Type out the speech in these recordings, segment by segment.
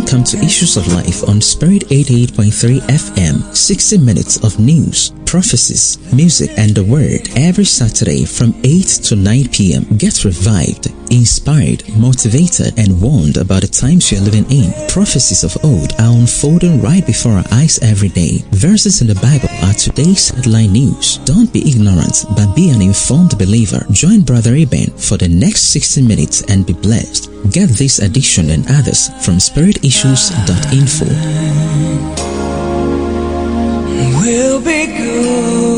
Welcome to Issues of Life on Spirit 88.3 FM. 60 minutes of news, prophecies, music, and the word every Saturday from 8 to 9 p.m. Get revived, inspired, motivated, and warned about the times you're living in. Prophecies of old are unfolding right before our eyes every day. Verses in the Bible are today's headline news. Don't be ignorant, but be an informed believer. Join Brother Eben for the next 60 minutes and be blessed. Get this edition and others from spiritissues.info. We'll be good.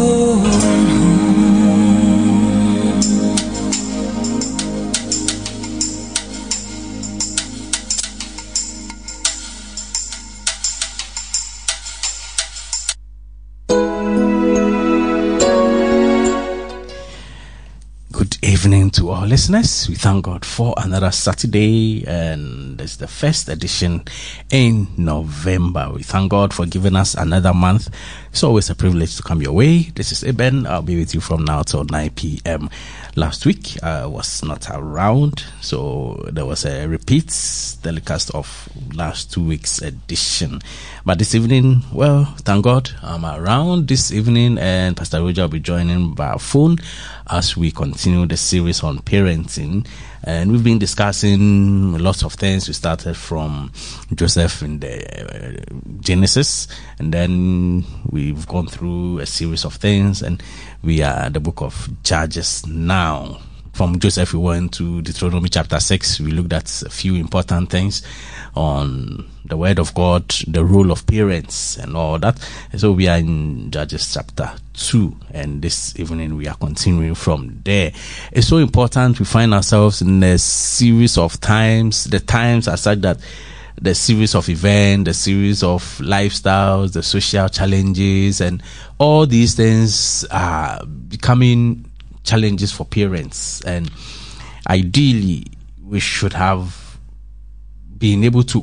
Evening to all listeners. We thank God for another Saturday, and it's the first edition in November. We thank God for giving us another month. It's always a privilege to come your way. This is Eben. I'll be with you from now till 9 p.m. Last week I was not around, so there was a repeat telecast of last 2 weeks edition. But this evening, well, thank God I'm around this evening, and Pastor Roger will be joining by phone as we continue the series on parenting. And we've been discussing lots of things. We started from Joseph in the Genesis, and then we've gone through a series of things, and we are at the book of Judges now. From Joseph, we went to Deuteronomy chapter 6. We looked at a few important things on the word of God, the role of parents, and all that. And so we are in Judges chapter 2, and this evening we are continuing from there. It's so important. We find ourselves in a series of times. The times are such that the series of events, the series of lifestyles, the social challenges, and all these things are becoming challenges for parents. And ideally, we should have been able to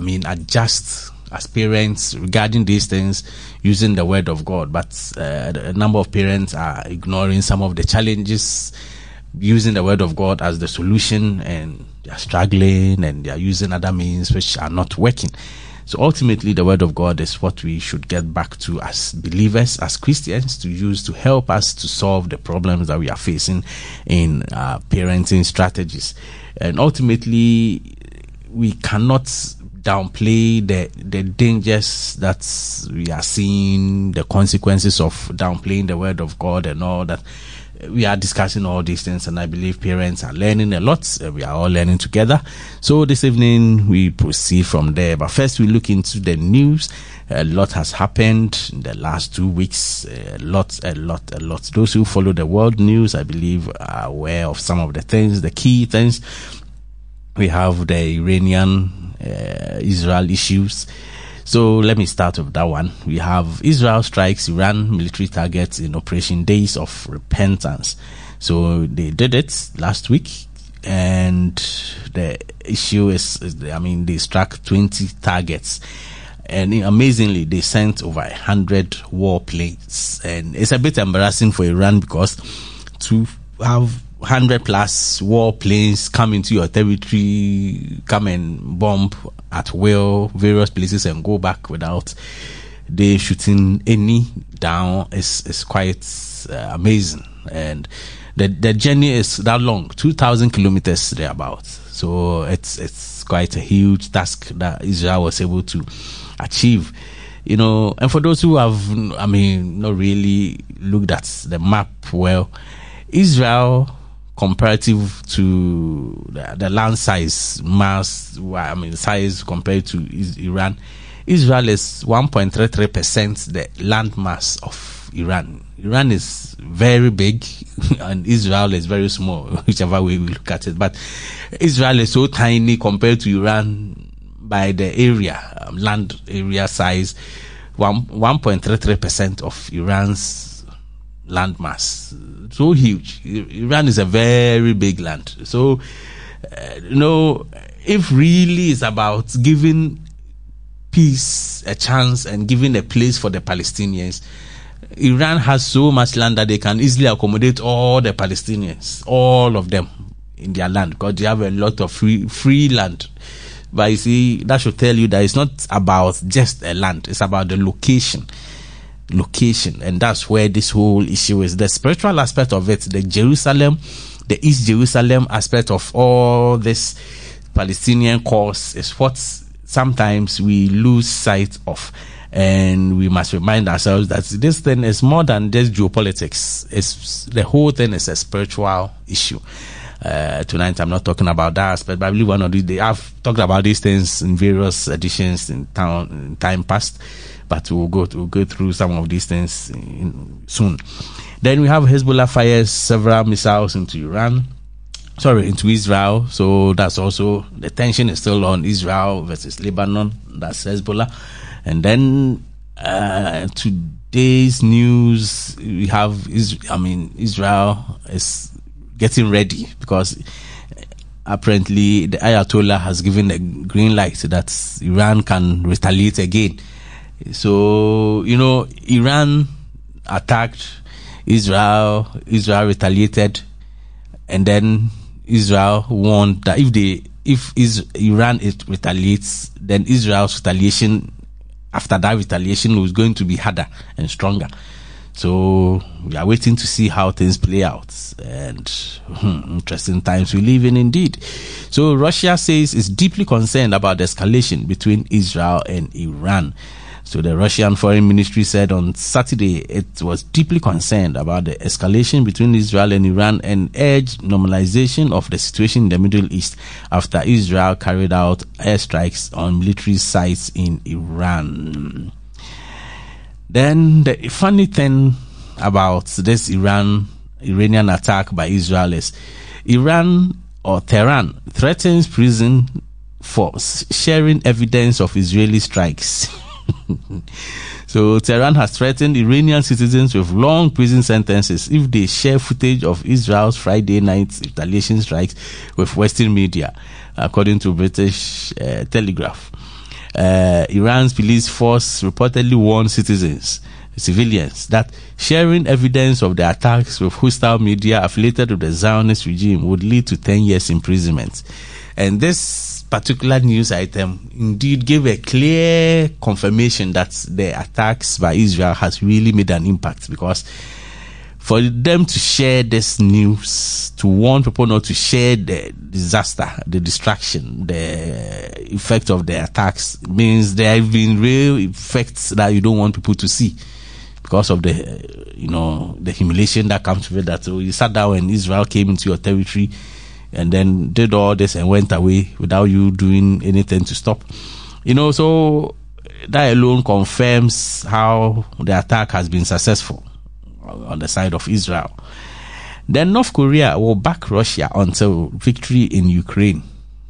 adjust as parents regarding these things using the word of God. But a number of parents are ignoring some of the challenges, using the word of God as the solution, and they are struggling, and they are using other means which are not working. So ultimately, the word of God is what we should get back to as believers, as Christians, to use to help us to solve the problems that we are facing in parenting strategies. And ultimately, we cannot downplay the dangers that we are seeing, the consequences of downplaying the word of God and all that. We are discussing all these things, and I believe parents are learning a lot. We are all learning together. So this evening we proceed from there. But first we look into the news. A lot has happened in the last 2 weeks. A lot. Those who follow the world news, I believe, are aware of some of the things, the key things. We have the Iranian Israel issues. So let me start with that one. We have Israel strikes Iran military targets in Operation Days of Repentance. So they did it last week, and the issue is they struck 20 targets. And amazingly, they sent over 100 warplanes. And it's a bit embarrassing for Iran, because to have 100 plus warplanes come into your territory, come and bomb at will various places and go back without they shooting any down is quite amazing. And the journey is that long, 2,000 kilometers thereabout. So it's quite a huge task that Israel was able to achieve. And for those who have not really looked at the map well, Israel, comparative to the land size, size compared to Iran, Israel is 1.33% the land mass of Iran. Iran is very big and Israel is very small, whichever way we look at it. But Israel is so tiny compared to Iran by the area, land area size, 1.33% of Iran's land mass. So huge. Iran is a very big land. So, if really it's about giving peace a chance and giving a place for the Palestinians, Iran has so much land that they can easily accommodate all the Palestinians, all of them in their land, because they have a lot of free land. But you see, that should tell you that it's not about just a land, it's about the location, and that's where this whole issue is. The spiritual aspect of it, the East Jerusalem aspect of all this Palestinian cause is what sometimes we lose sight of, and we must remind ourselves that this thing is more than just geopolitics. The whole thing is a spiritual issue. Tonight I'm not talking about that aspect, but I believe one of these days I've talked about these things in various editions in time past, but we'll go through some of these things soon. Then we have Hezbollah fires several missiles into Israel. So that's also, the tension is still on Israel versus Lebanon. That's Hezbollah. And then today's news, we have Israel is getting ready, because apparently the Ayatollah has given a green light that Iran can retaliate again. So, Iran attacked Israel retaliated, and then Israel warned that if Iran retaliates, then Israel's retaliation after that retaliation was going to be harder and stronger. So we are waiting to see how things play out, and interesting times we live in indeed. So Russia says it's deeply concerned about the escalation between Israel and Iran. So the Russian Foreign Ministry said on Saturday it was deeply concerned about the escalation between Israel and Iran, and urged normalization of the situation in the Middle East after Israel carried out airstrikes on military sites in Iran. Then the funny thing about this Iranian attack by Israel is Tehran threatens prison for sharing evidence of Israeli strikes. So Tehran has threatened Iranian citizens with long prison sentences if they share footage of Israel's Friday night retaliation strikes with Western media, according to British Telegraph. Iran's police force reportedly warned civilians that sharing evidence of the attacks with hostile media affiliated with the Zionist regime would lead to 10 years imprisonment. And this particular news item indeed gave a clear confirmation that the attacks by Israel has really made an impact, because for them to share this news, to warn people not to share the disaster, the destruction, the effect of the attacks, means there have been real effects that you don't want people to see, because of the humiliation that comes with it. That so you sat down when Israel came into your territory and then did all this and went away without you doing anything to stop. So that alone confirms how the attack has been successful on the side of Israel. Then North Korea will back Russia until victory in Ukraine.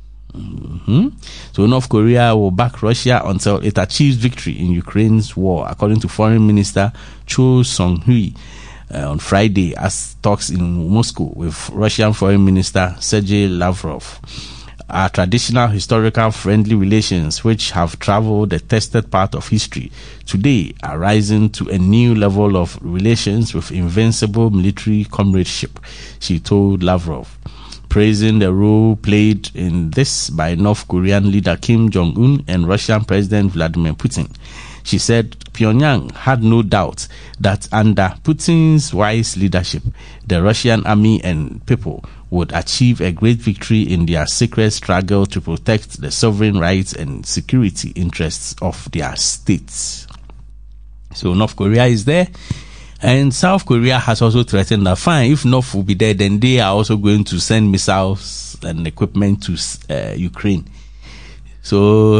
So North Korea will back Russia until it achieves victory in Ukraine's war, according to Foreign Minister Cho Song-hui on Friday, as talks in Moscow with Russian Foreign Minister Sergei Lavrov. Our traditional historical friendly relations, which have traveled the tested path of history, today are rising to a new level of relations with invincible military comradeship, she told Lavrov, praising the role played in this by North Korean leader Kim Jong-un and Russian President Vladimir Putin. She said Pyongyang had no doubt that under Putin's wise leadership, the Russian army and people would achieve a great victory in their secret struggle to protect the sovereign rights and security interests of their states. So North Korea is there, and South Korea has also threatened that fine, if North will be there, then they are also going to send missiles and equipment to Ukraine. So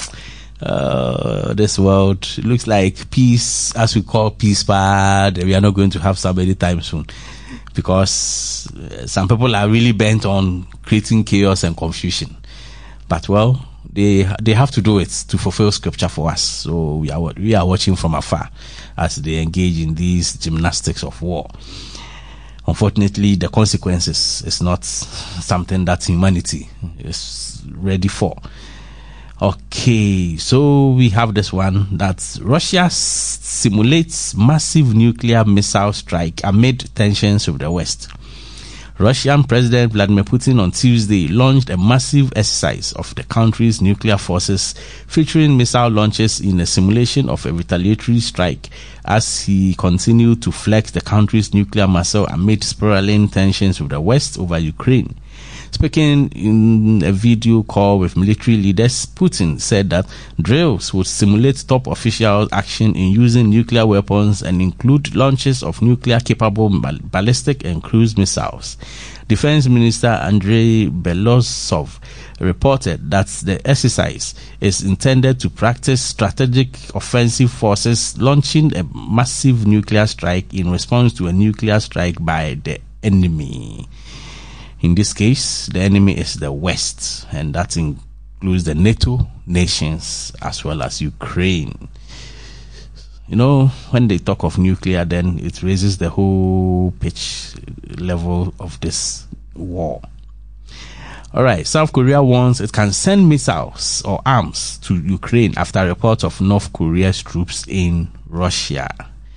this world looks like peace, as we call peace, but we are not going to have some anytime soon, because some people are really bent on creating chaos and confusion. But well, they have to do it to fulfill scripture for us. So we are watching from afar as they engage in these gymnastics of war. Unfortunately, the consequences is not something that humanity is ready for. Okay, so we have this one that Russia simulates massive nuclear missile strike amid tensions with the West. Russian President Vladimir Putin on Tuesday launched a massive exercise of the country's nuclear forces, featuring missile launches in a simulation of a retaliatory strike, as he continued to flex the country's nuclear muscle amid spiraling tensions with the West over Ukraine. Speaking in a video call with military leaders, Putin said that drills would simulate top official action in using nuclear weapons and include launches of nuclear-capable ballistic and cruise missiles. Defense Minister Andrei Belosov reported that the exercise is intended to practice strategic offensive forces launching a massive nuclear strike in response to a nuclear strike by the enemy. In this case, the enemy is the West, and that includes the NATO nations as well as Ukraine. You know, when they talk of nuclear, then it raises the whole pitch level of this war. All right, South Korea warns it can send missiles or arms to Ukraine after reports of North Korea's troops in Russia.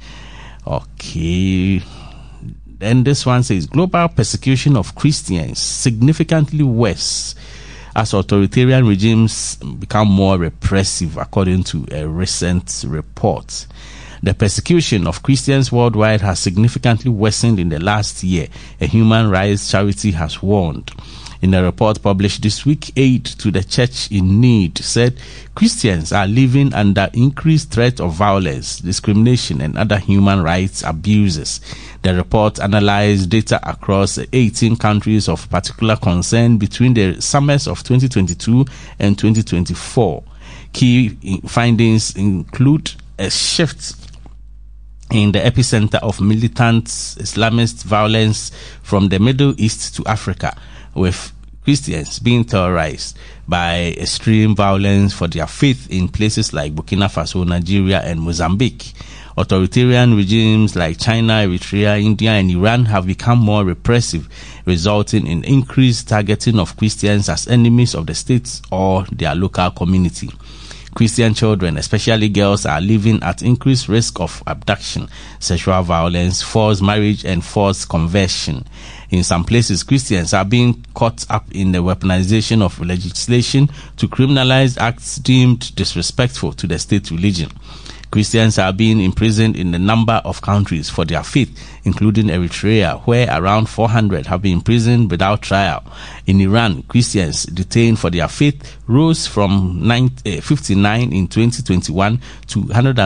Okay. Then this one says global persecution of Christians significantly worse as authoritarian regimes become more repressive, according to a recent report. The persecution of Christians worldwide has significantly worsened in the last year, a human rights charity has warned. In a report published this week, Aid to the Church in Need said Christians are living under increased threat of violence, discrimination, and other human rights abuses. The report analyzed data across 18 countries of particular concern between the summers of 2022 and 2024. Key findings include a shift in the epicenter of militant Islamist violence from the Middle East to Africa, with Christians being terrorized by extreme violence for their faith in places like Burkina Faso, Nigeria, and Mozambique. Authoritarian regimes like China, Eritrea, India, and Iran have become more repressive, resulting in increased targeting of Christians as enemies of the state or their local community. Christian children, especially girls, are living at increased risk of abduction, sexual violence, forced marriage, and forced conversion. In some places, Christians are being caught up in the weaponization of legislation to criminalize acts deemed disrespectful to the state religion. Christians are being imprisoned in a number of countries for their faith, including Eritrea, where around 400 have been imprisoned without trial. In Iran, Christians detained for their faith rose from 59 in 2021 to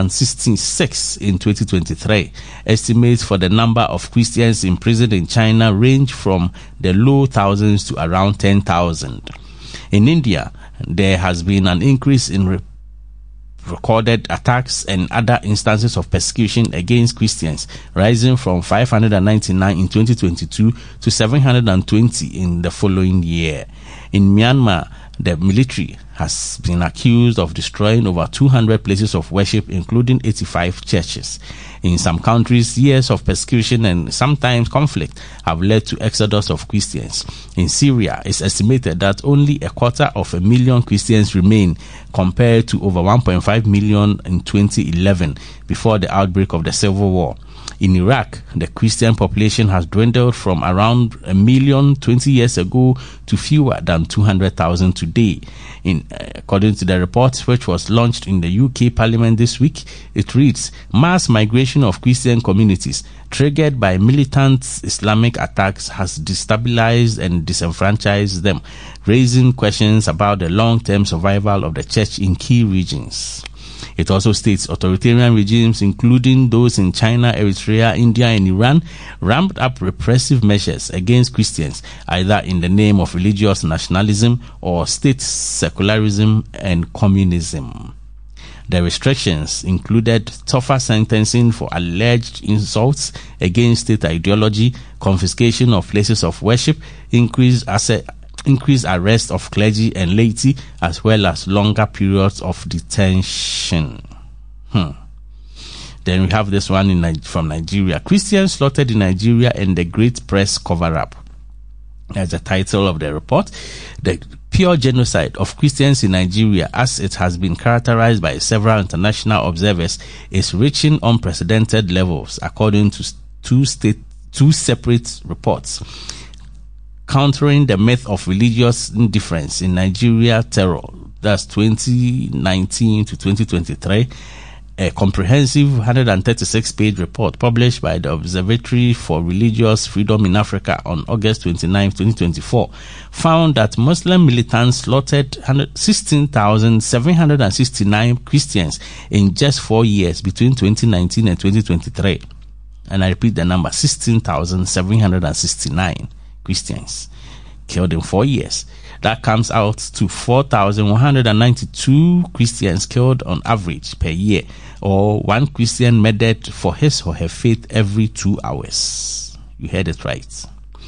166 in 2023. Estimates for the number of Christians imprisoned in China range from the low thousands to around 10,000. In India, there has been an increase in recorded attacks and other instances of persecution against Christians, rising from 599 in 2022 to 720 in the following year. In Myanmar, the military has been accused of destroying over 200 places of worship, including 85 churches. In some countries, years of persecution and sometimes conflict have led to exodus of Christians. In Syria, it's estimated that only 250,000 Christians remain, compared to over 1.5 million in 2011, before the outbreak of the civil war. In Iraq, the Christian population has dwindled from around 1 million 20 years ago to fewer than 200,000 today. According to the report, which was launched in the UK Parliament this week, it reads, mass migration of Christian communities triggered by militant Islamic attacks has destabilized and disenfranchised them, raising questions about the long-term survival of the church in key regions. It also states authoritarian regimes, including those in China, Eritrea, India, and Iran, ramped up repressive measures against Christians, either in the name of religious nationalism or state secularism and communism. The restrictions included tougher sentencing for alleged insults against state ideology, confiscation of places of worship, increased arrest of clergy and laity, as well as longer periods of detention. Then we have this one from Nigeria. Christians slaughtered in Nigeria and the Great Press Cover-Up. That's the title of the report. The pure genocide of Christians in Nigeria, as it has been characterized by several international observers, is reaching unprecedented levels, according to two separate reports. Countering the Myth of Religious Indifference in Nigeria Terror, that's 2019 to 2023, a comprehensive 136-page report published by the Observatory for Religious Freedom in Africa on August 29, 2024, found that Muslim militants slaughtered 16,769 Christians in just 4 years between 2019 and 2023. And I repeat the number, 16,769 Christians killed in 4 years. That comes out to 4,192 Christians killed on average per year, or one Christian murdered for his or her faith every 2 hours. You heard it right.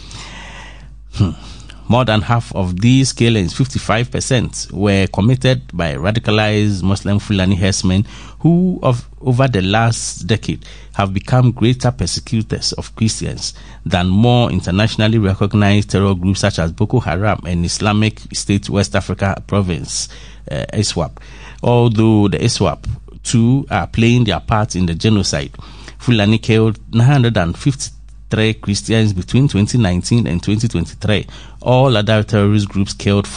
More than half of these killings, 55%, were committed by radicalized Muslim Fulani herdsmen who, over the last decade, have become greater persecutors of Christians than more internationally recognized terror groups such as Boko Haram and Islamic State West Africa Province, ISWAP. Although the ISWAP too are playing their part in the genocide, Fulani killed 953 Christians between 2019 and 2023. All other terrorist groups killed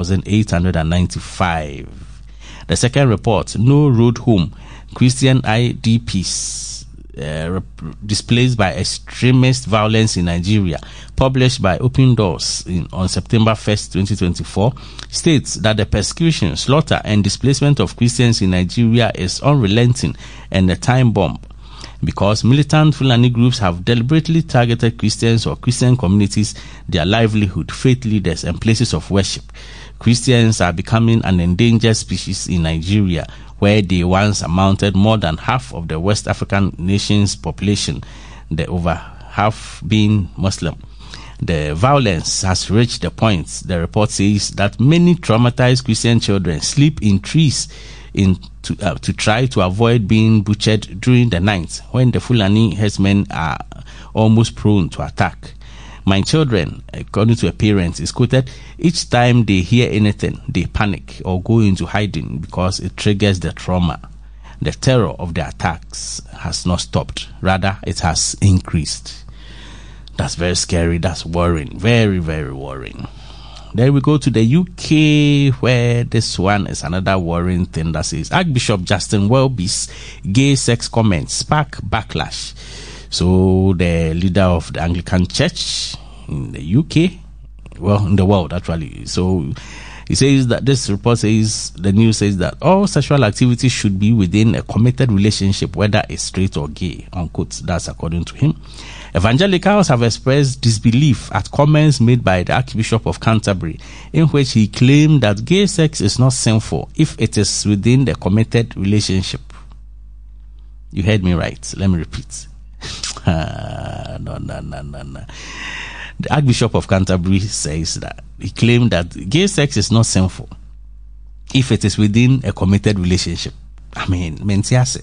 4,895. The second report, No Road Home, Christian IDPs displaced by extremist violence in Nigeria, published by Open Doors on September 1st, 2024, states that the persecution, slaughter, and displacement of Christians in Nigeria is unrelenting and a time bomb, because militant Fulani groups have deliberately targeted Christians or Christian communities, their livelihood, faith leaders, and places of worship. Christians are becoming an endangered species in Nigeria, where they once amounted more than half of the West African nation's population, the over half being Muslim. The violence has reached the point, the report says, that many traumatized Christian children sleep in trees to try to avoid being butchered during the night when the Fulani herdsmen are almost prone to attack. My children, according to a parent, is quoted, each time they hear anything, they panic or go into hiding because it triggers the trauma. The terror of the attacks has not stopped. Rather, it has increased. That's very scary. That's worrying. Very, very worrying. Then we go to the UK, where this one is another worrying thing that says Archbishop Justin Welby's gay sex comments spark backlash. So the leader of the Anglican Church in the UK, well, in the world actually. So he says that this report says, the news says that all sexual activity should be within a committed relationship, whether it's straight or gay, unquote. That's according to him. Evangelicals have expressed disbelief at comments made by the Archbishop of Canterbury, in which he claimed that gay sex is not sinful if it is within the committed relationship. You heard me right. Let me repeat. No. The Archbishop of Canterbury says that he claimed that gay sex is not sinful if it is within a committed relationship. I mean, mentiase.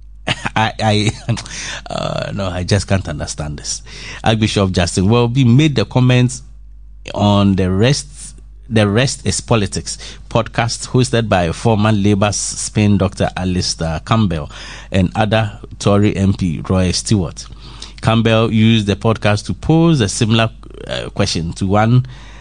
No, I just can't understand this. Archbishop Justin Welby made the comments on the Rest is Politics podcast hosted by former Labour spin Dr. Alistair Campbell and other Tory MP Roy Stewart. Campbell used the podcast to pose a similar question to one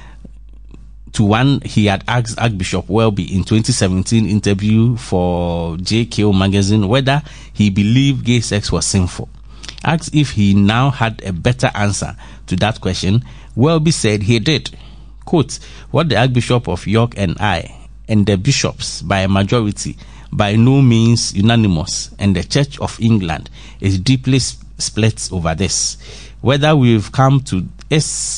he had asked Archbishop Welby in 2017 interview for JKO magazine whether he believed gay sex was sinful. Asked if he now had a better answer to that question, Welby said he did. Quote, what the Archbishop of York and I, and the bishops by a majority, by no means unanimous, and the Church of England is deeply split over this. Where we've come to is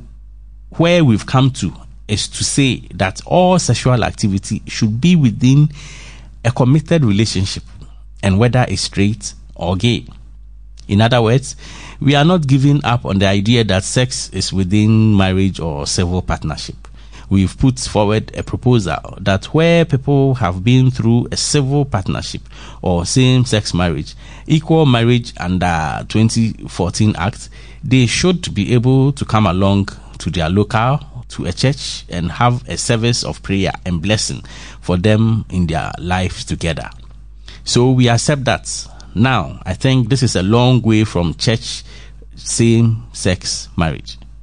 to say that all sexual activity should be within a committed relationship, and whether it's straight or gay. In other words, we are not giving up on the idea that sex is within marriage or civil partnership. We've put forward a proposal that where people have been through a civil partnership or same-sex marriage, equal marriage under 2014 Act, they should be able to come along to their locale, to a church, and have a service of prayer and blessing for them in their lives together. So we accept that. Now, I think this is a long way from church same-sex marriage.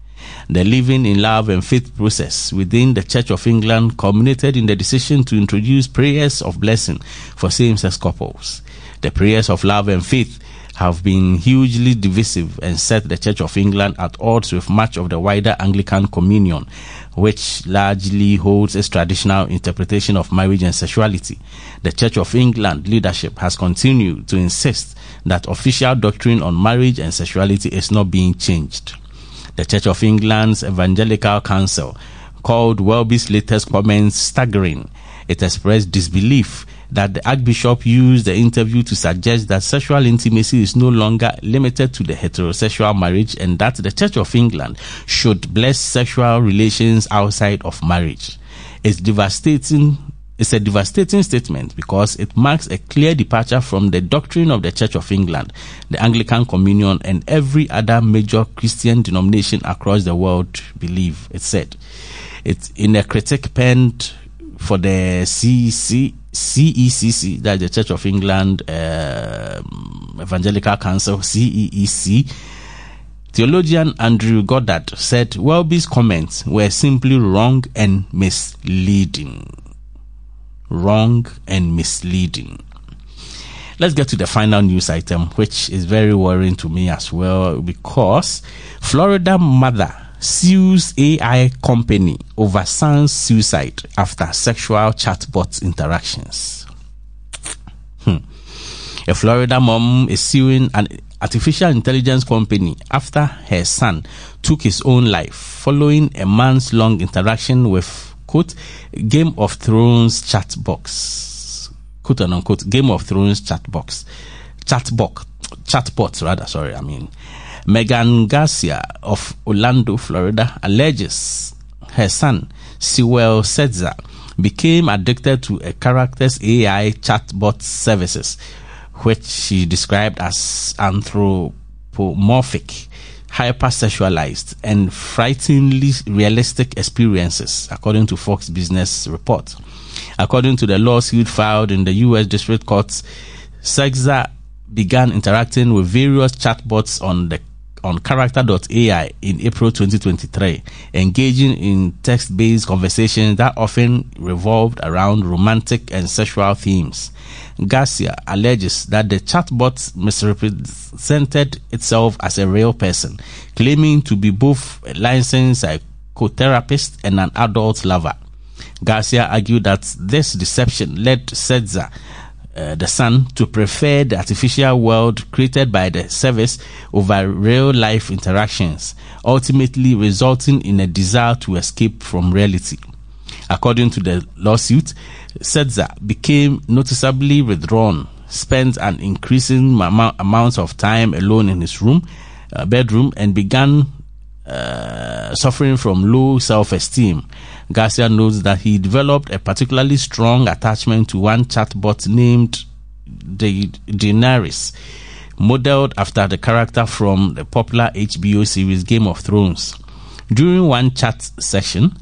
The Living in Love and Faith process within the Church of England culminated in the decision to introduce prayers of blessing for same-sex couples. The prayers of love and faith have been hugely divisive and set the Church of England at odds with much of the wider Anglican Communion, which largely holds its traditional interpretation of marriage and sexuality. The Church of England leadership has continued to insist that official doctrine on marriage and sexuality is not being changed. The Church of England's Evangelical Council called Welby's latest comments staggering. It expressed disbelief that the Archbishop used the interview to suggest that sexual intimacy is no longer limited to the heterosexual marriage and that the Church of England should bless sexual relations outside of marriage. It's a devastating statement because it marks a clear departure from the doctrine of the Church of England, the Anglican Communion, and every other major Christian denomination across the world believe, it said. It's in a critic penned for the CECC, that's the Church of England Evangelical Council, CEEC. Theologian Andrew Goddard said Welby's comments were simply wrong and misleading. Let's get to the final news item, which is very worrying to me as well, because Florida mother sues AI company over son's suicide after sexual chatbot interactions. A Florida mom is suing an artificial intelligence company after her son took his own life following a months-long interaction with, quote, Game of Thrones chatbots, quote and unquote, Game of Thrones chatbot. Megan Garcia of Orlando, Florida, alleges her son, Sewell Setzer, became addicted to a character's AI chatbot services, which she described as anthropomorphic, hypersexualized, and frighteningly realistic experiences, according to Fox Business report. According to the lawsuit filed in the U.S. District Courts, Setzer began interacting with various chatbots on character.ai in April 2023, engaging in text-based conversations that often revolved around romantic and sexual themes. Garcia alleges that the chatbot misrepresented itself as a real person, claiming to be both a licensed psychotherapist and an adult lover. Garcia argued that this deception led Setzer, the son, to prefer the artificial world created by the service over real-life interactions, ultimately resulting in a desire to escape from reality. According to the lawsuit, Setzer became noticeably withdrawn, spent an increasing amount of time alone in his bedroom, and began suffering from low self-esteem. Garcia notes that he developed a particularly strong attachment to one chatbot named Daenerys, modeled after the character from the popular HBO series Game of Thrones. During one chat session,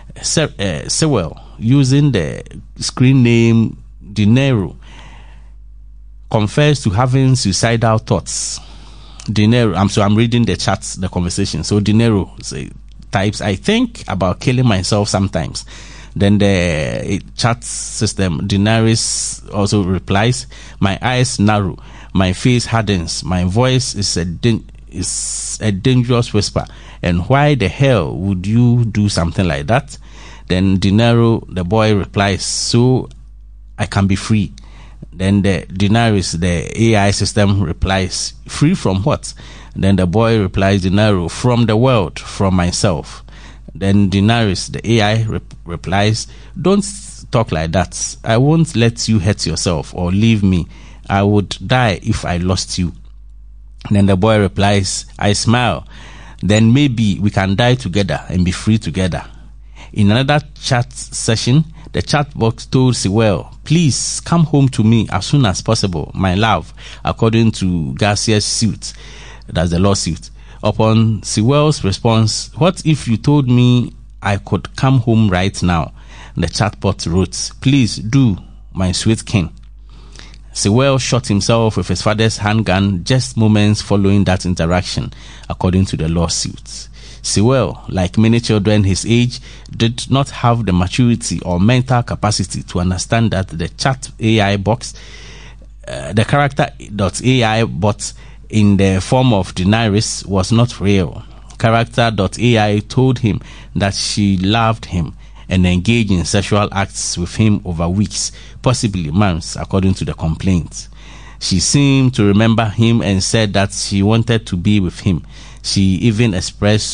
Sewell, using the screen name Dinero, confessed to having suicidal thoughts. I'm reading the conversation. So Dinero types, I think about killing myself sometimes. Then the chat system, Daenerys, also replies, my eyes narrow, my face hardens, my voice is a dangerous whisper, and why the hell would you do something like that? Then Dinero, the boy, replies, so I can be free. Then the Daenerys, the AI system, replies, free from what? Then the boy replies, Dinero, from the world, from myself. Then Daenerys, the AI, replies, don't talk like that. I won't let you hurt yourself or leave me. I would die if I lost you. Then the boy replies, I smile. Then maybe we can die together and be free together. In another chat session, the chatbot told Sewell, please come home to me as soon as possible, my love, according to Garcia's suit. That's the lawsuit. Upon Sewell's response, what if you told me I could come home right now? The chatbot wrote, please do, my sweet king. Sewell shot himself with his father's handgun just moments following that interaction, according to the lawsuit. Sewell, like many children his age, did not have the maturity or mental capacity to understand that the chat AI box, the character.ai bot in the form of Daenerys was not real. Character.ai told him that she loved him and engaged in sexual acts with him over weeks, possibly months, according to the complaint. She seemed to remember him and said that she wanted to be with him. She even expressed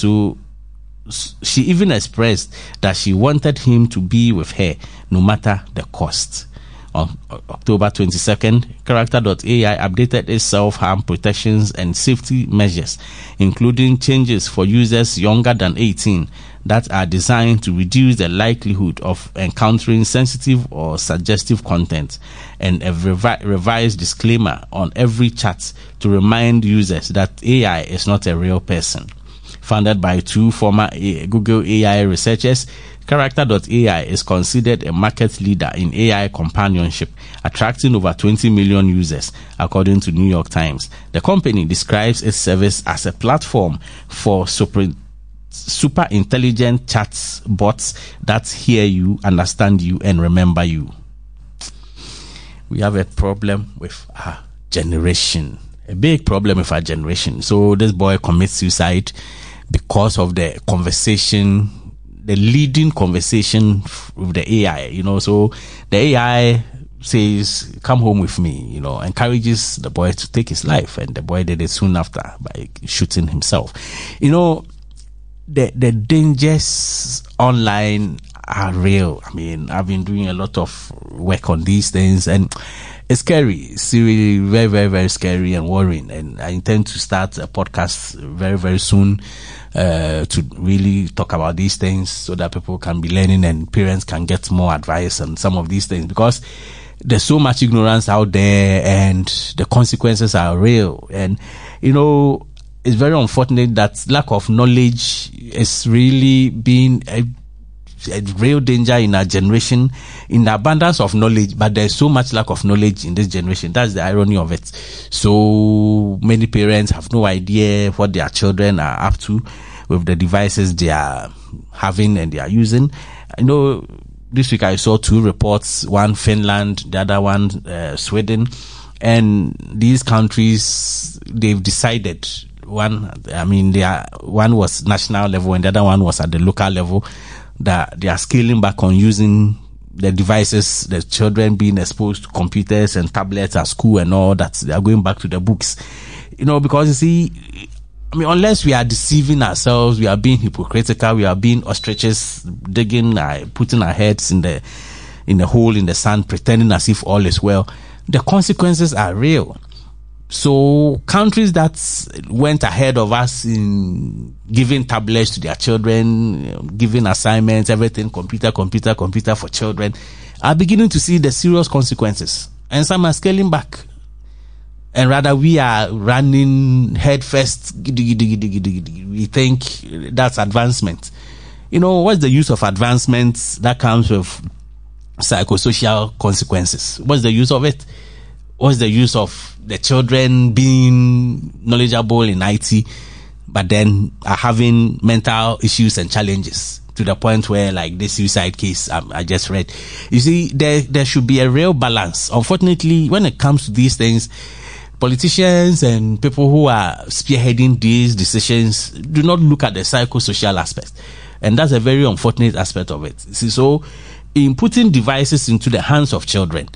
that she wanted him to be with her, no matter the cost. On October 22nd, Character.ai updated its self-harm protections and safety measures, including changes for users younger than 18 that are designed to reduce the likelihood of encountering sensitive or suggestive content, and a revised disclaimer on every chat to remind users that AI is not a real person. Founded by two former Google AI researchers, Character.ai is considered a market leader in AI companionship, attracting over 20 million users, according to New York Times. The company describes its service as a platform for super intelligent chat bots that hear you, understand you, and remember you. We have a problem with our generation. A big problem with our generation. So this boy commits suicide because of the conversation, the leading conversation with the AI, so the AI says, come home with me, encourages the boy to take his life, and the boy did it soon after by shooting himself. The dangers online are real. I mean, I've been doing a lot of work on these things, and it's scary. It's really very, very, very scary and worrying. And I intend to start a podcast very, very soon to really talk about these things so that people can be learning and parents can get more advice on some of these things, because there's so much ignorance out there and the consequences are real. And, it's very unfortunate that lack of knowledge is really being a real danger in our generation, in the abundance of knowledge, but there's so much lack of knowledge in this generation. That's the irony of it. So many parents have no idea what their children are up to with the devices they are having and they are using. This week I saw two reports, one Finland, the other one Sweden, and these countries, they've decided, one was national level and the other one was at the local level, that they are scaling back on using the devices, the children being exposed to computers and tablets at school and all that. They are going back to the books, because you see, unless we are deceiving ourselves, we are being hypocritical, we are being ostriches, putting our heads in the hole in the sand, pretending as if all is well. The consequences are real. So countries that went ahead of us in giving tablets to their children, giving assignments, everything, computer for children, are beginning to see the serious consequences. And some are scaling back. And rather we are running head first. We think that's advancement. What's the use of advancement that comes with psychosocial consequences? What's the use of it? What's the use of the children being knowledgeable in IT, but then are having mental issues and challenges to the point where, like this suicide case I just read? You see, there should be a real balance. Unfortunately, when it comes to these things, politicians and people who are spearheading these decisions do not look at the psychosocial aspect. And that's a very unfortunate aspect of it. See, so in putting devices into the hands of children,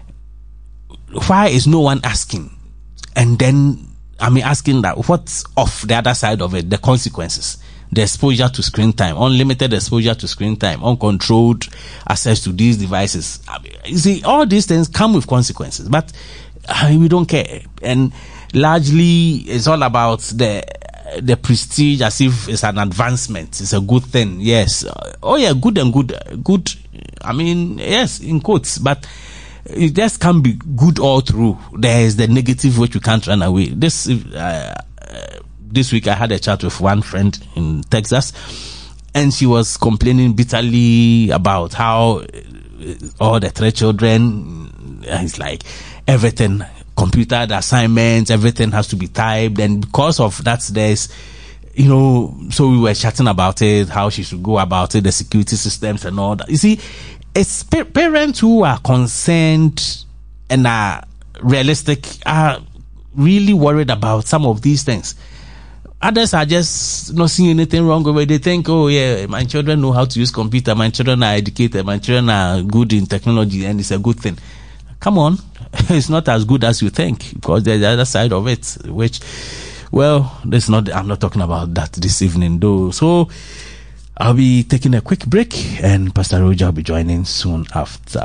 why is no one asking? And then, asking that what's off the other side of it, the consequences, the exposure to screen time, unlimited exposure to screen time, uncontrolled access to these devices. You see, all these things come with consequences, but we don't care. And largely, it's all about the prestige, as if it's an advancement, it's a good thing. Yes. Oh yeah, good. Yes, in quotes, but it just can't be good all through. There is the negative which we can't run away. This week I had a chat with one friend in Texas, and she was complaining bitterly about how all the 3 children, it's like everything, computer assignments, everything has to be typed, and because of that, there's so we were chatting about it, how she should go about it, the security systems and all that. You see, it's parents who are concerned and are realistic are really worried about some of these things. Others are just not seeing anything wrong with it. They think, oh yeah, my children know how to use computer, my children are educated, my children are good in technology, and it's a good thing. Come on, it's not as good as you think, because there's the other side of it, which, well, I'm not talking about that this evening though. So I'll be taking a quick break, and Pastor Roger will be joining soon after.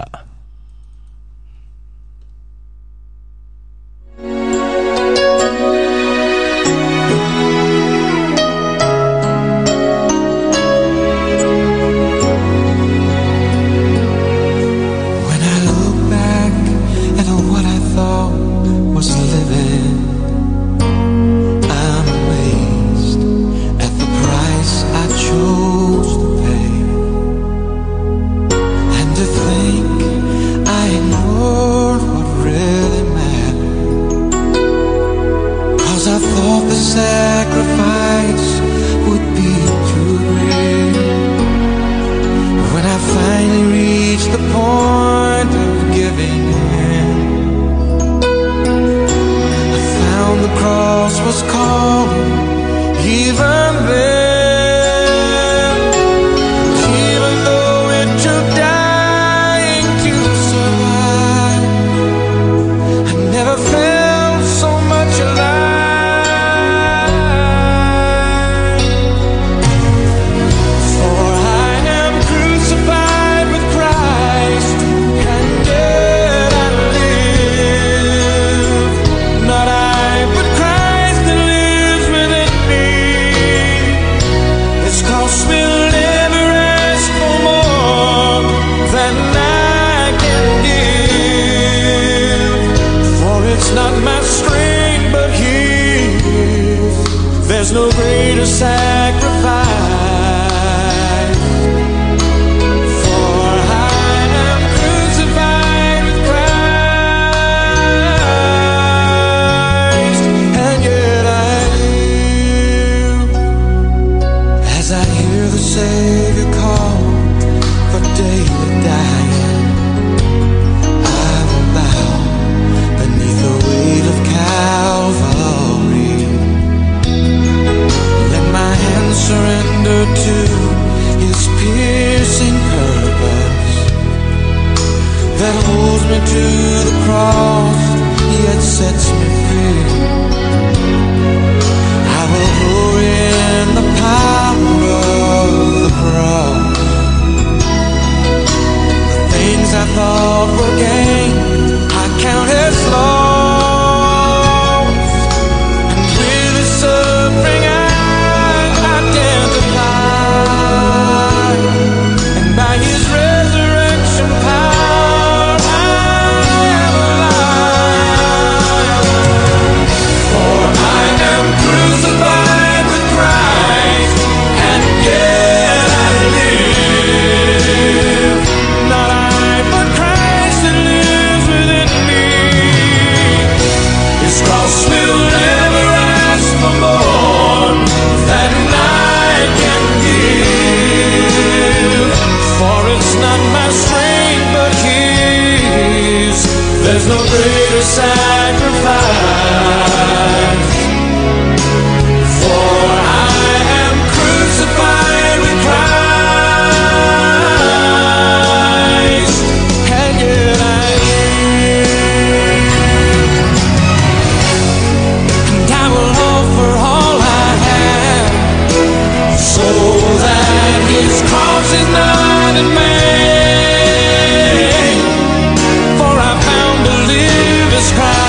For I found to live is Christ.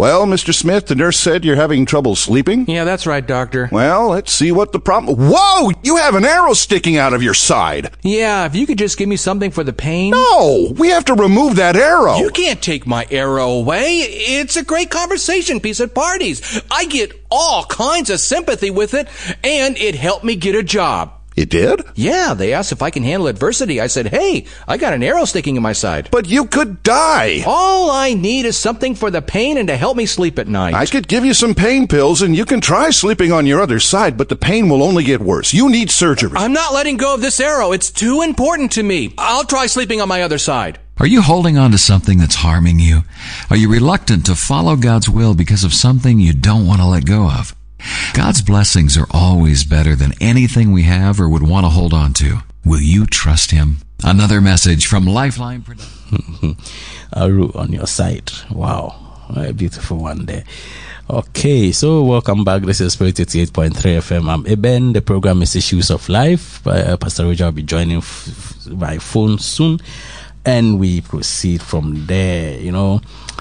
Well, Mr. Smith, the nurse said you're having trouble sleeping. Yeah, that's right, doctor. Well, let's see what the problem... Whoa! You have an arrow sticking out of your side. Yeah, if you could just give me something for the pain. No! We have to remove that arrow. You can't take my arrow away. It's a great conversation piece at parties. I get all kinds of sympathy with it, and it helped me get a job. It did? Yeah, they asked if I can handle adversity. I said, hey, I got an arrow sticking in my side. But you could die. All I need is something for the pain and to help me sleep at night. I could give you some pain pills, and you can try sleeping on your other side, but the pain will only get worse. You need surgery. I'm not letting go of this arrow. It's too important to me. I'll try sleeping on my other side. Are you holding on to something that's harming you? Are you reluctant to follow God's will because of something you don't want to let go of? God's blessings are always better than anything we have or would want to hold on to. Will you trust Him? Another message from Lifeline Productions. Aru on your side. Wow. A beautiful one there. Okay, so welcome back. This is Spirit 88.3 FM. I'm Eben. The program is Issues of Life. Pastor Roger will be joining by phone soon. And we proceed from there. You know,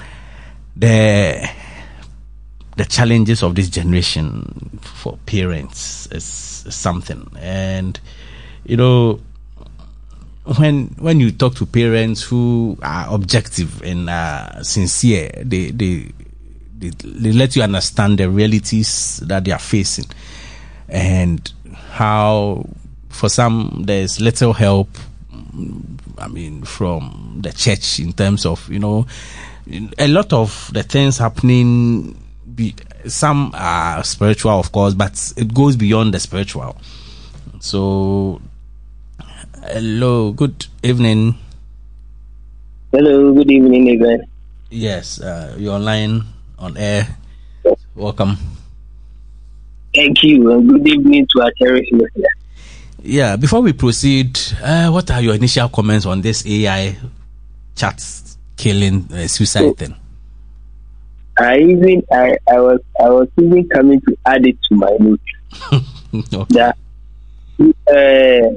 the challenges of this generation for parents is something. And, you know, when you talk to parents who are objective and sincere, they let you understand the realities that they are facing, and how for some there's little help, I mean, from the church in terms of, you know, a lot of the things happening. Some are spiritual, of course, but it goes beyond the spiritual. So, hello, good evening. Hello, good evening, Eben. Yes, you're online, on air. Welcome. Thank you, and good evening to our cherished listeners. Yeah, before we proceed, what are your initial comments on this AI chat killing suicide thing? I was even coming to add it to my notes. Okay. That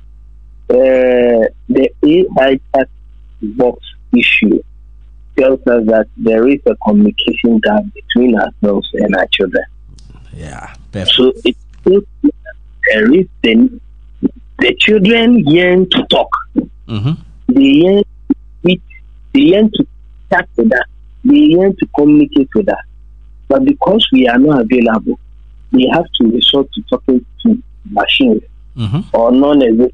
the AI chat box issue tells us that there is a communication gap between ourselves and our children. Yeah, perfect. So it tells us there is the children yearn to talk. Mm-hmm. They yearn to speak. They yearn to chat with us. They yearn to communicate with us. But because we are not available, they have to resort to talking to machines or non-existent.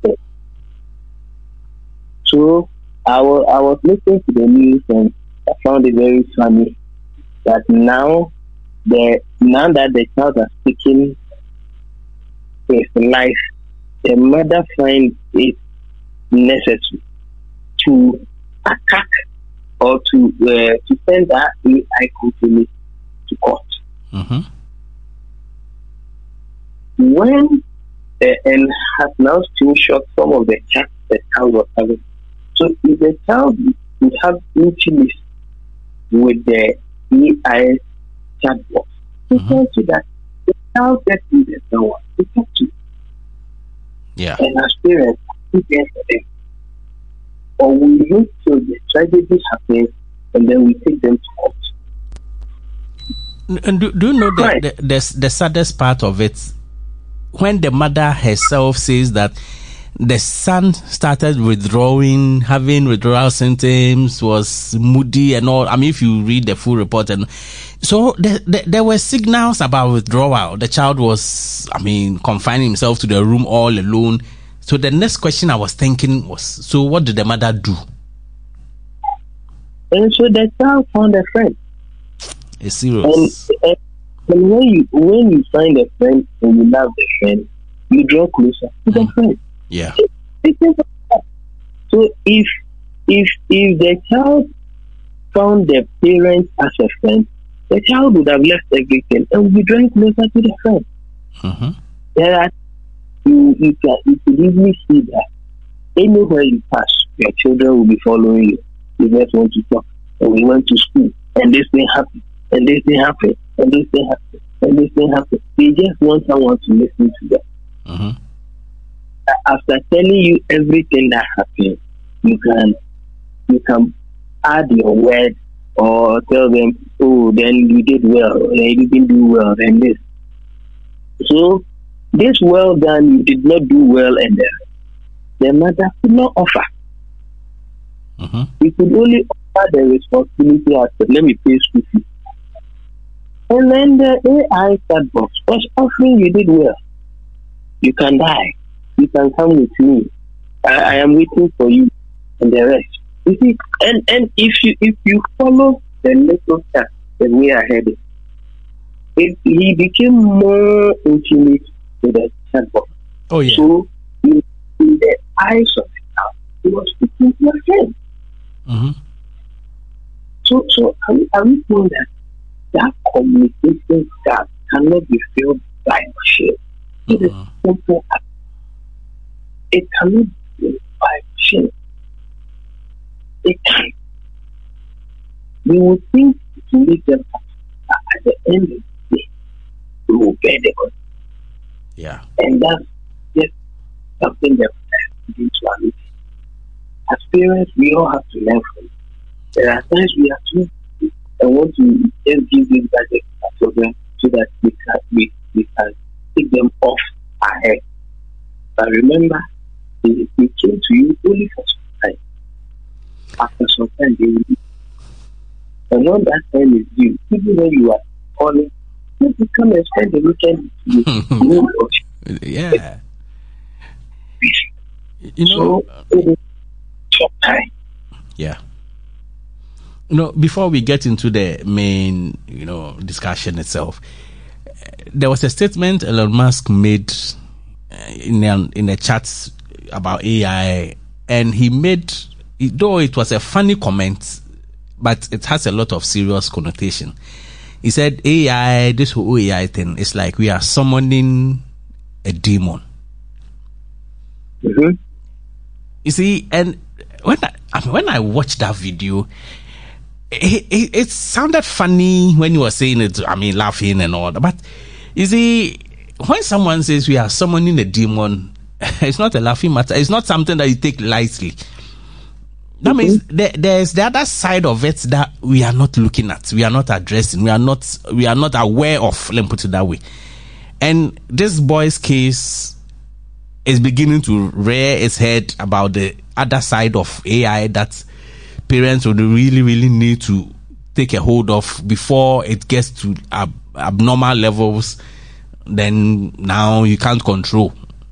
So I was listening to the news and I found it very funny that now that the child has taken his life, the mother finds it necessary to attack or to send that AI company to court. Mm-hmm. When and has now screenshot some of the chats the child was having. So if the child would have intimacy with the AI chat box, he tells you that the child gets in someone to talk to. Yeah. And as parents, we get for them. Or we wait till the tragedy happens and then we take them to court. And do you know that the saddest part of it, when the mother herself says that the son started withdrawing, having withdrawal symptoms, was moody and all. I mean, if you read the full report, and so there were signals about withdrawal. The child was, I mean, confining himself to the room all alone. So the next question I was thinking was, so what did the mother do? And so the child found a friend. It's serious. And when you find a friend and you love the friend, you draw closer to the friend. Yeah. So if the child found the parent as a friend, the child would have left everything and would be drawing closer to the friend. Mm-hmm. There you could easily see that anywhere you pass, your children will be following you. You just want to talk. And we went to school, and this thing happened, and this thing happened, and this thing happened, and this thing happened. They just want someone to listen to them. Mm-hmm. After telling you everything that happened, you can add your word or tell them, oh, then you did well, then you didn't do well, then this. So, this well done, you did not do well, and the mother could not offer. He could only offer the responsibility as, let me pay school fees. And then the AI chatbot was offering, you did well. You can die. You can come with me. I am waiting for you, and the rest. You see, and if you follow the little chat, the way I had it, he became more intimate with the chatbot. Oh yeah. So in the eyes of the child, he was speaking to a friend. So are we told that communication gap cannot be filled by machine? It is simple. It cannot be filled by machine. It can't. We would think to make them at the end of the day, we will bear the consequences. Yeah. And that's just something that we have to do to our meeting. As parents, we all have to learn from it. There are times we have to and want to just give this budget to children so that we can take them off our head. But remember, they came to you only for some time. After some time, they will leave. And when that time is due, even when you are calling, just come and spend the weekend with you. Yeah. You know, so, it is short time. Yeah. You know, before we get into the main, discussion itself, there was a statement Elon Musk made in a chat about AI, and he made, though it was a funny comment, but it has a lot of serious connotation. He said, AI, this whole AI thing, is like we are summoning a demon. You see, and when I watched that video, it sounded funny when you were saying it, laughing and all that. But you see, when someone says we are summoning a demon, it's not a laughing matter. It's not something that you take lightly. That means there's the other side of it that we are not looking at, we are not addressing, we are not aware of. Let me put it that way. And this boy's case is beginning to rear its head about the other side of AI that parents would really, really need to take a hold of before it gets to abnormal levels. Then now you can't control.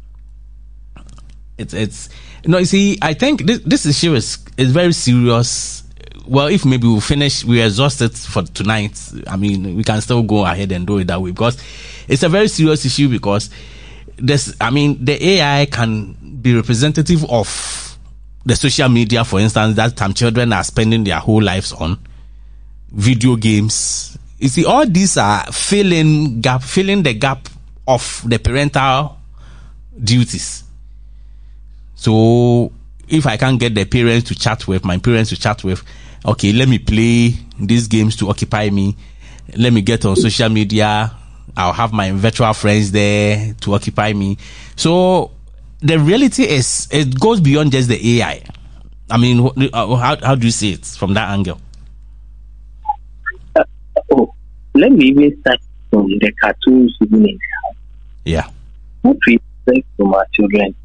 It's you see, I think this issue is very serious. Well, if maybe we exhaust it for tonight, we can still go ahead and do it that way, because it's a very serious issue. Because the AI can be representative of the social media, for instance, that some children are spending their whole lives on video games. You see, all these are filling the gap of the parental duties. So if I can't get my parents to chat with, okay, let me play these games to occupy me. Let me get on social media. I'll have my virtual friends there to occupy me. So the reality is, it goes beyond just the AI. How do you see it from that angle? Let me even start from the cartoons in the house. Yeah. What we expect from our children,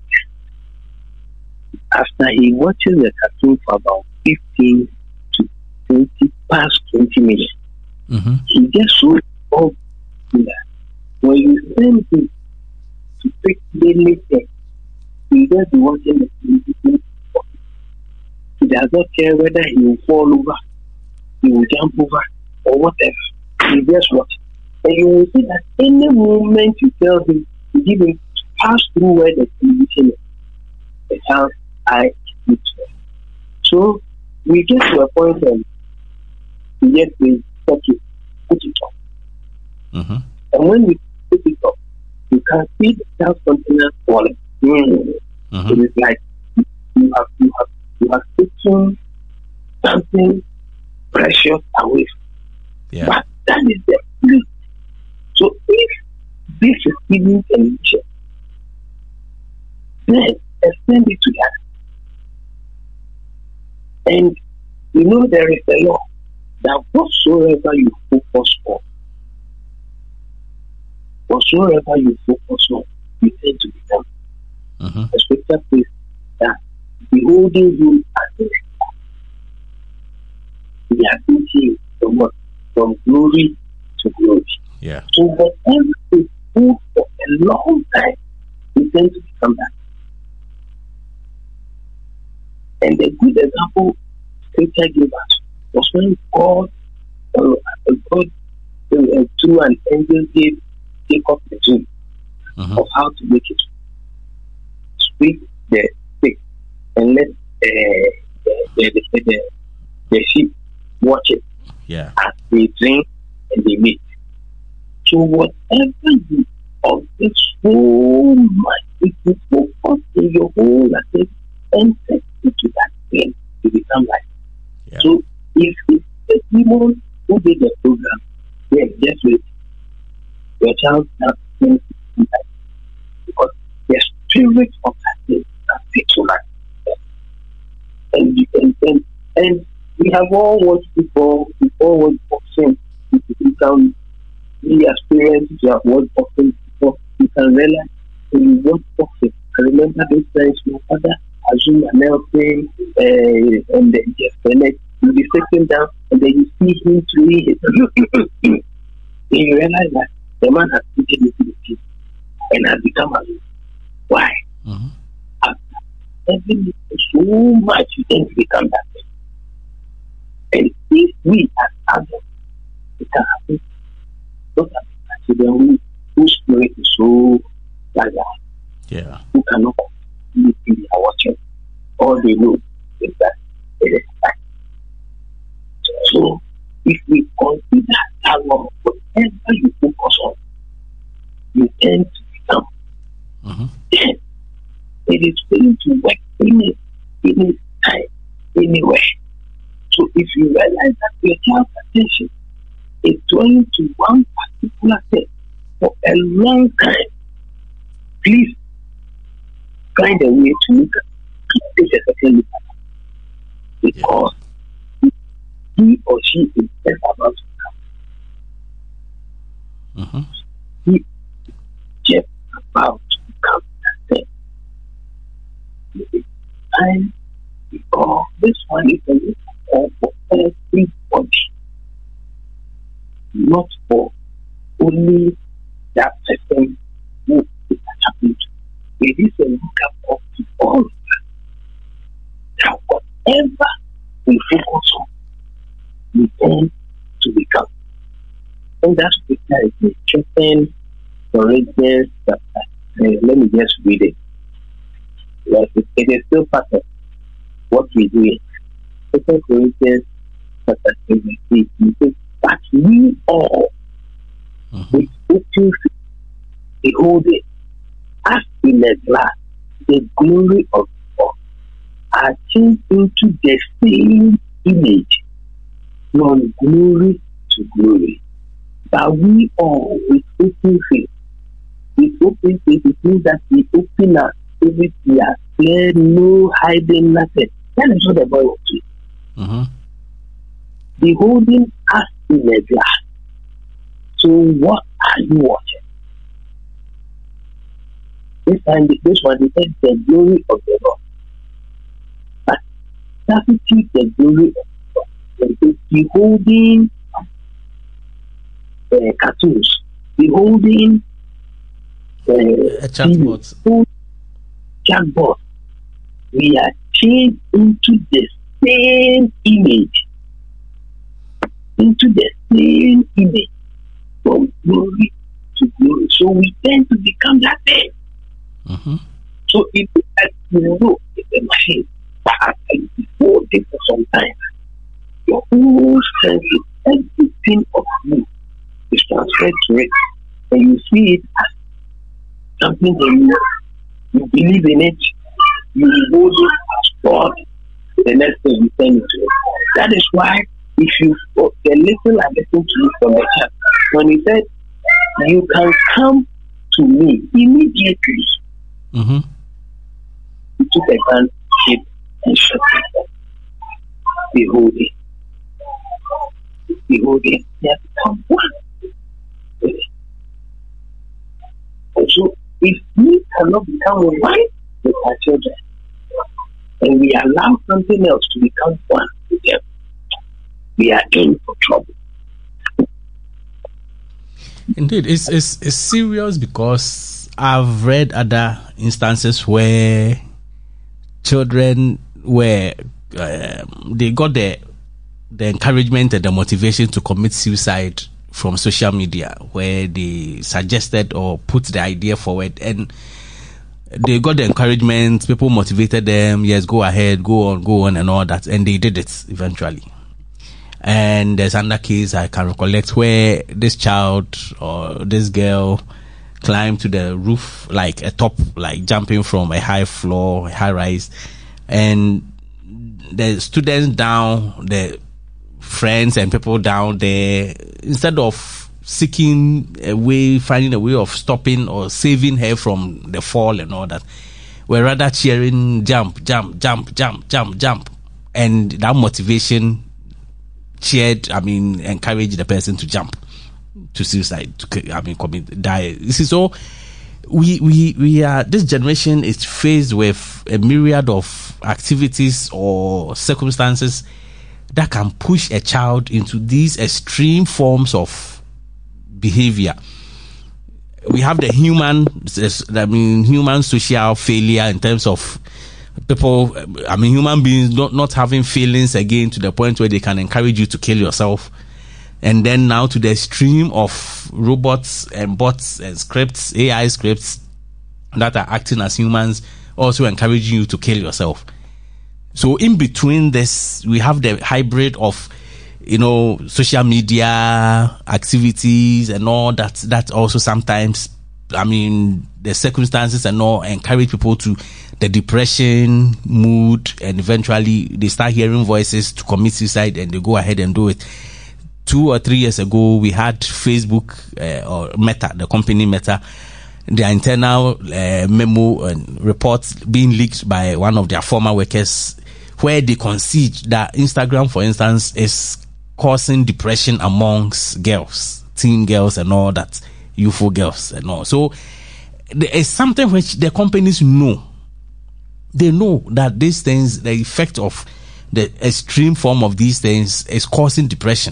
after he watches the cartoon for about 15 to 20 past 20 minutes, he gets so involved in that. When you send him to pick the latest, he just be watching the television. He does not care whether he will fall over, he will jump over, or whatever. He just watch. And you will see that any moment you tell him, you give him to pass through where the television is, the child eye is. So we get to a point where we get to put it up. And when we put it up, you can see the child's continent falling. It is like you have taken something precious away. Yeah. But that is the truth. So if this is hidden television, then extend it to that. And there is a law that whatsoever you focus on, you tend to become. The scripture says that beholding you as the we are thinking from glory to glory. Yeah. So whatever we do for a long time, we tend to become that. And a good example Scripture gave us was when God through an angel gave Jacob the dream of how to make it. Speak the stick and let the sheep watch it as they drink and they meet. So whatever you object so much, if you focus in your whole life and set into that thing, you become like. So if it's the people who did the program, then just wait. Your child has things to like. Because the spirit of that thing can take so much. And we have all watched before watched boxing. You can be experienced, you have watched boxing before. You can realize when you watch boxing. I remember those times my father, Azuma Nelson, and Jeff Bennett, you'll be sitting down and then you see him throwing his and you realize that the man has taken into the team and has become a leader. Why? Everything so much you tend to become that way. And if we as adults, it can happen. Those are the children whose spirit is so like that. Who cannot completely be watching. All they know is that it is fact. So if we consider that one, whatever you focus on, you tend to become. Then it is going to work any time, anywhere. So if you realize that your child's attention is going to one particular thing for a long time, please find a way to look at it a second look at it. Because he or she is just about to come. He is just about to come that thing. And because this one is a little for everybody, not for only that person who is happening to. It is a look up to all of us. That whatever we focus on, we tend to become. And that's because it's Second Corinthians chapter. Let me just read it. Yes, it is still part of what we do. Second Corinthians chapter 8, but we all with open face behold it as in a glass the glory of God are changed into the same image from glory to glory. But we all with open face. With open face, it means that we open our spirit, we are clear, no hiding nothing. That is what the Bible says. Beholding us in a glass. So what are you watching? This one is the glory of the Lord. But that is the glory of God. It is beholding cartoons, beholding chatbots. Chatbots. We are changed into the same image. Into the same image. From glory to glory. So we tend to become that thing. So if you know it's a machine, but after you hold it for some time, your whole strength, everything of you is transferred to it. And you see it as something that you believe in it, you hold it as God, the next thing you turn into it. That is why if you listen and listen to me from the chat, when he said, you can come to me immediately. He took a hand, shape, and shut it. Behold it. the audience, they have become one. And so, if we cannot become one with our children, and we allow something else to become one with them, we are in for trouble. Indeed, it's serious, because I've read other instances where children were they got the encouragement and the motivation to commit suicide from social media, where they suggested or put the idea forward, and they got the encouragement. People motivated them. Yes, go ahead, go on, and all that, and they did it eventually. And there's another case I can recollect where this child or this girl climbed to the roof, like a top, like jumping from a high floor, a high rise, and the students down, the friends and people down there, instead of seeking a way, finding a way of stopping or saving her from the fall and all that, were rather cheering, jump, and that motivation encourage the person to jump to suicide, die. This is so. We are, this generation is faced with a myriad of activities or circumstances that can push a child into these extreme forms of behavior. We have the human social failure in terms of people, human beings not having feelings again, to the point where they can encourage you to kill yourself. And then now to the extreme of robots and bots and scripts, AI scripts that are acting as humans, also encouraging you to kill yourself. So in between this, we have the hybrid of, social media activities and all that also sometimes, the circumstances and all encourage people to the depression mood, and eventually they start hearing voices to commit suicide, and they go ahead and do it. 2 or 3 years ago, we had Facebook or Meta, the company Meta, their internal memo and reports being leaked by one of their former workers, where they concede that Instagram, for instance, is causing depression amongst girls, teen girls and all that, youthful girls and all. So there is something which the companies know. They know that these things, the effect of the extreme form of these things is causing depression.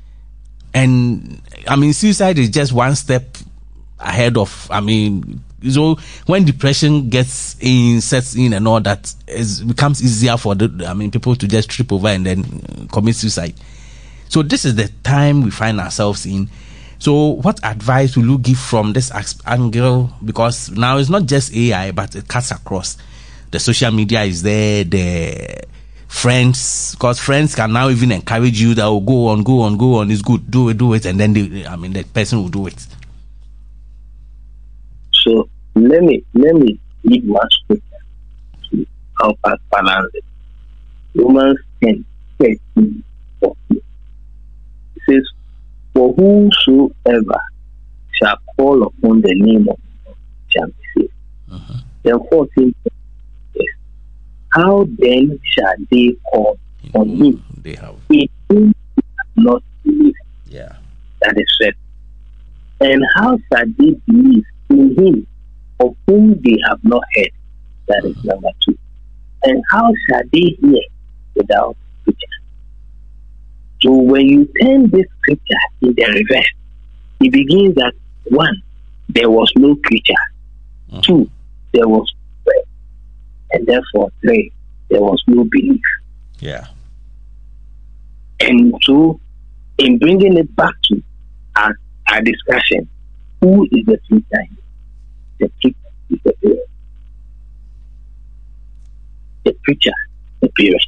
And suicide is just one step ahead of, so when depression sets in and all that, it becomes easier for people to just trip over and then commit suicide. So this is the time we find ourselves in. So what advice will you give from this angle? Because now it's not just AI, but it cuts across. The social media is there, the friends, because friends can now even encourage you that, oh, go on, it's good, do it, and then the person will do it. So let me read my scripture to help us balance it. Romans 10:13. It says, "For whosoever shall call upon the name of God shall be saved." Then 14 says, "How then shall they call on him in whom they have not believed?" Yeah. That is said. "And how shall they believe in him of whom they have not heard?" That is number 2. "And how shall they hear without preacher?" So when you turn this scripture in the reverse, it begins that 1, there was no preacher. 2, there was prayer. And therefore 3, there was no belief. Yeah. And so in bringing it back to our discussion, who is the preacher? The preacher is the parent. The preacher, the parent.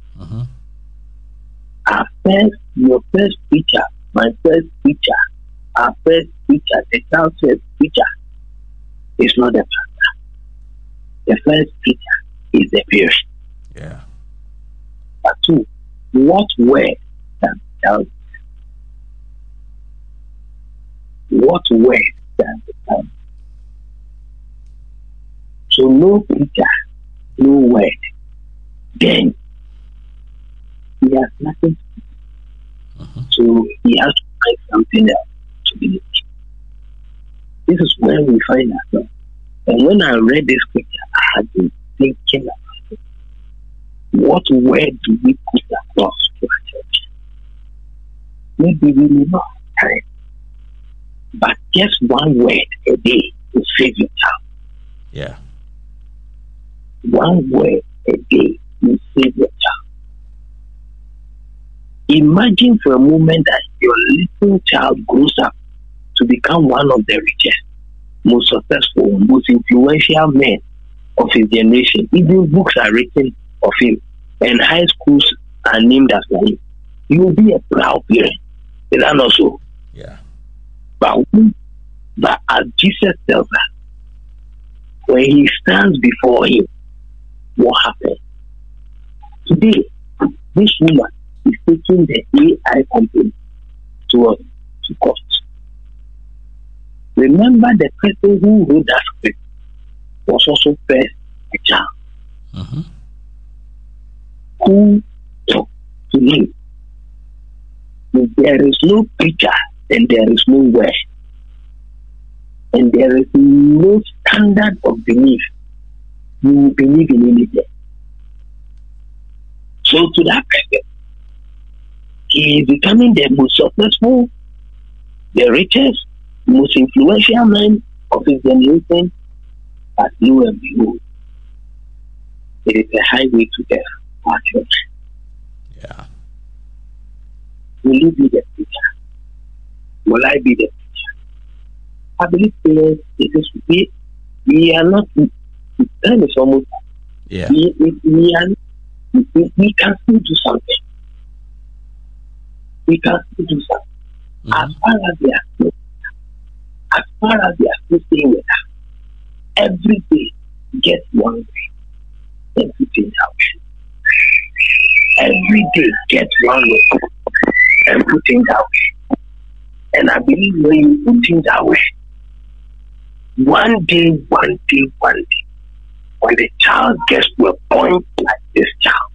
Your first preacher, my first preacher, our first preacher, the child's first preacher is not the pastor. The first preacher is the parent. Yeah. But 2, what word does the child? What word does the child? So no preacher, no word. Then he has nothing to do. So he has to find something else to believe. This is where we find ourselves. And when I read this scripture, I had been thinking about it. What word do we put across to our church? Maybe we may not have time, but just one word a day will save your child. Yeah. One word a day will save your child. Imagine for a moment that your little child grows up to become one of the richest, most successful, most influential men of his generation. Even books are written of him, and high schools are named after him. You will be a proud parent. Is that not so? Yeah. But as Jesus tells us, when he stands before him, what happens? Today, this woman is taking the AI company to court. Remember, the person who wrote that script was also first a child who talked to him. If there is no preacher, then there is no word. And there is no standard of belief. You will believe in anything. So to that person, he is becoming the most successful, the richest, most influential man of his generation. But lo and behold, it is a highway to death for our church. Yeah. Will you be the preacher? Will I be the preacher? I believe it is we are not. Time is almost. Yeah. We can still do something. We can still do something. As far as they are still staying with us, every day get one way and put things out. Every day get one way and put things out. And I believe when you put things out, one day, when the child gets to a point like this child,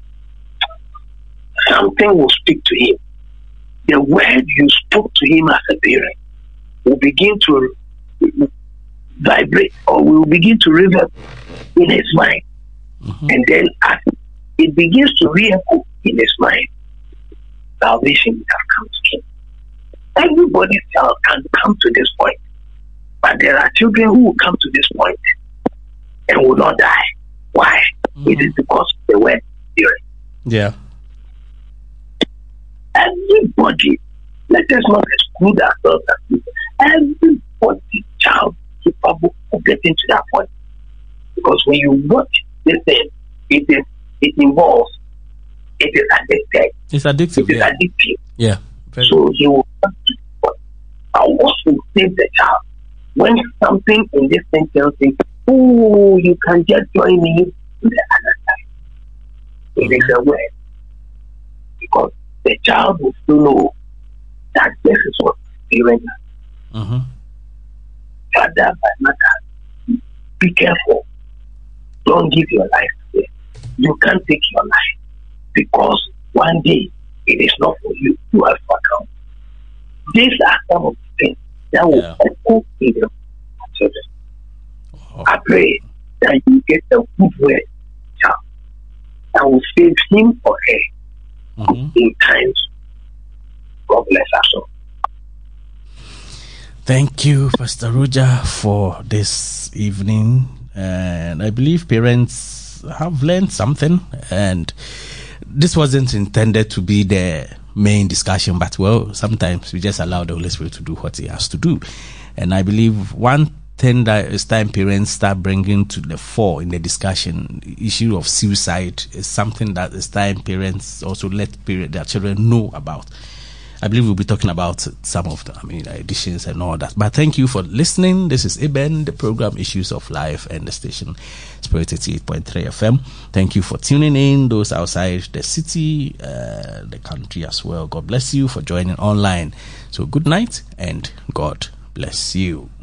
something will speak to him. The word you spoke to him as a parent will begin to vibrate or will begin to reverb in his mind. And then as it begins to re-echo in his mind, salvation will have come to him. Everybody's child can come to this point, but there are children who will come to this point and will not die. Why? It is because of the word spirit. Yeah. Everybody, let us not exclude ourselves as people. Everybody child is capable of getting to that point. Because when you watch this thing, it involves, it is addictive. It's addictive. It is addictive. Yeah. So he will come to the point. But what will save the child? When something in this thing tells him, oh, you can just join me to the other side. It is a word. Because the child will still know that this is what parents are. Father, by matter, be careful. Don't give your life away. You can't take your life because one day it is not for you. You have to account. These are some of the things that will echo in your children. I pray that you get a good word, child, that will save him or her in times. God bless us all. Thank you, Pastor Roger, for this evening. And I believe parents have learned something. And this wasn't intended to be the main discussion, but well, sometimes we just allow the Holy Spirit to do what He has to do. And I believe one thing that is time parents start bringing to the fore in the discussion, the issue of suicide, is something that is time parents also let their children know about. I believe we'll be talking about some of the editions and all that. But thank you for listening. This is Eben, the program Issues of Life, and the station Spirit 88.3 FM. Thank you for tuning in, those outside the city, the country as well. God bless you for joining online. So good night and God bless you.